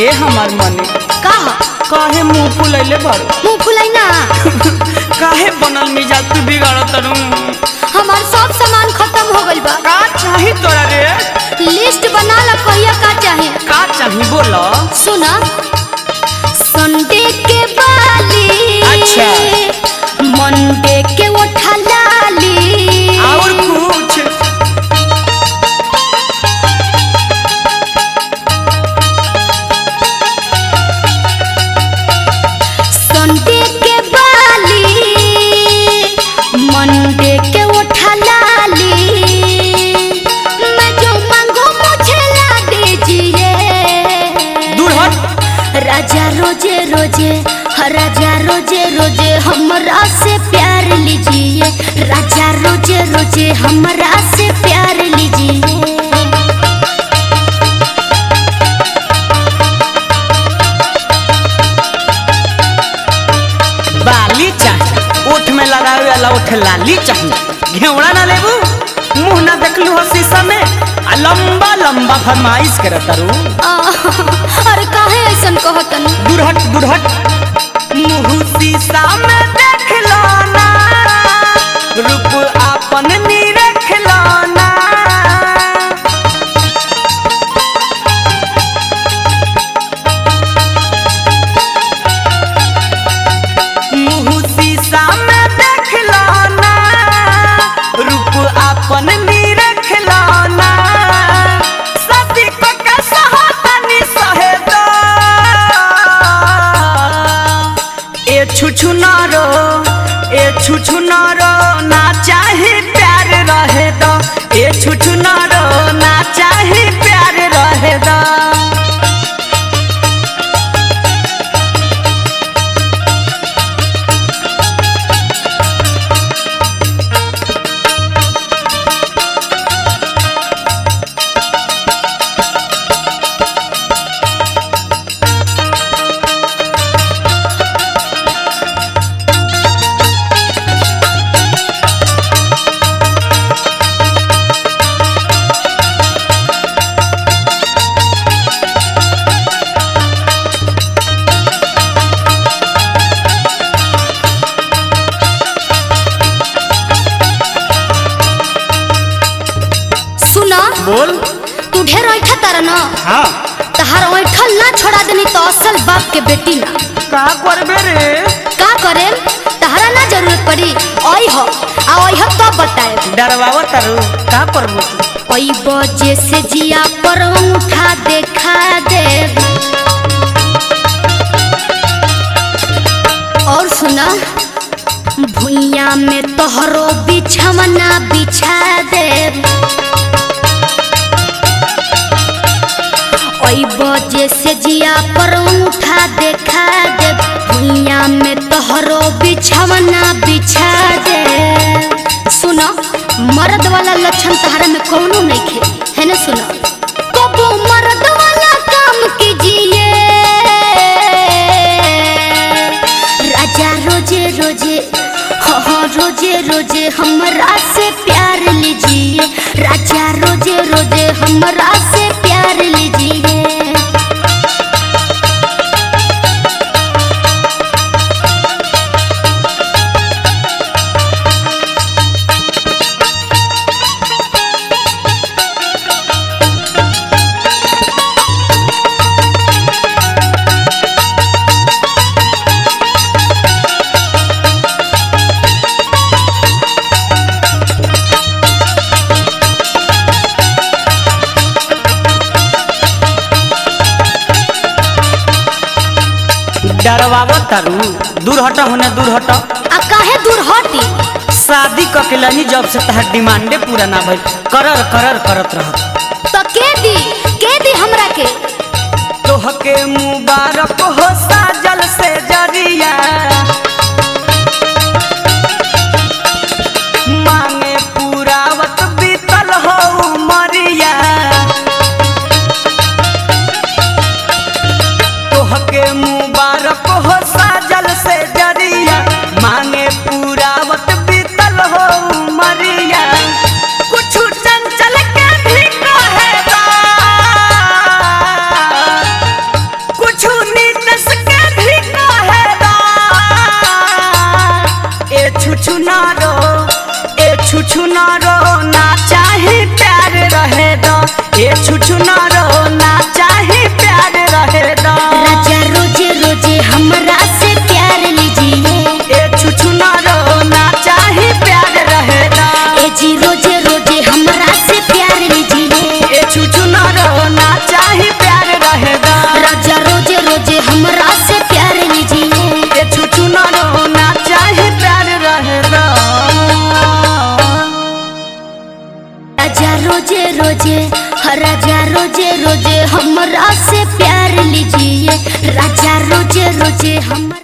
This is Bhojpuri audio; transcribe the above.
ए हमार मने कहा काहे मुंह फुलैले भर मुंह फुलाई ना काहे बनल मिजाज तू बिगाड़ तरू हमार सब सामान खत्म हो गइल बा। का चाही तोरा रे लिस्ट बना ला कहिया का चाहे। का चाही बोला सुना संडे के बाली अच्छा मंडे के उठा लाली और कुछ संडे के बाली मंडे के उठा लाली मैं जो मांगू मुझे ला दीजिए दूर हट राजा रोजे रोजे राजा रोजे रोजे हमरा से प्यार लीजिए राजा रोजे रोजे हमरा से प्यार लीजिए। बाली चाही ओठ में लगावे वाला ओठ लाली चाही घेवड़ा ना लेबू मुंह ना देखलू हो शीशा में आ लंबा लंबा फरमाइश करत तारू अरे काहे ऐसन कहतन दूर हट मुंह शीशा में देख लो ना रूप आपन निरख लो ना मुंह शीशा में देख लो ना रूप आपन निरख लो ना सती को के सहतनी सहे दो ए छुछु नारो ना चाहे प्यार रहे दो ए छुछु नारो ना चाहे प्यार रहे दो बोल तू ढेर ऐठा तारा ना हाँ तहार ऐठल ना छोड़ा देनी तो असल बाप के बेटी ना का करबे रे का करे तहरा ना जरूरत पड़ी ओई हो आ ओई हो तो बताए डरवाव तारू का करबू तू ओई बजे से जिया पर उठा देखा दे और सुना भुइया में तोहरो बिछवना बिछा दे ओई बजे से जिया पर उठा देखा दे भुइया में तोहरो बिछवना बिछा दे। सुनो मर्द वाला लक्षण तहरा में कौनो नहीं खे है ना सुनो कबो मर्द वाला काम कीजिए राजा रोजे रोजे हाँ रोजे रोजे हमरा से प्यार लीजिए राजा रोजे रोजे हमरा से प्यार लीजिए। डरवाव तारू दूर हट होने दूर हट आ काहे दूर हटी शादी ककेलनी जब से तहर डिमांडे पूरा ना भइल करर करत रह तो के दी हमरा के तोहके मुबारक हो साजल से जरिया मांगे पूरावत बीतल हो मरिया तोहके मुबारक हो साजल से जरिया मांगे पूरावत बीतल हो मरिया कुछ चंचल के भी कहेगा रोजे रोजे राजा रोजे रोजे हमरा से प्यार लीजिए राजा रोजे रोजे हम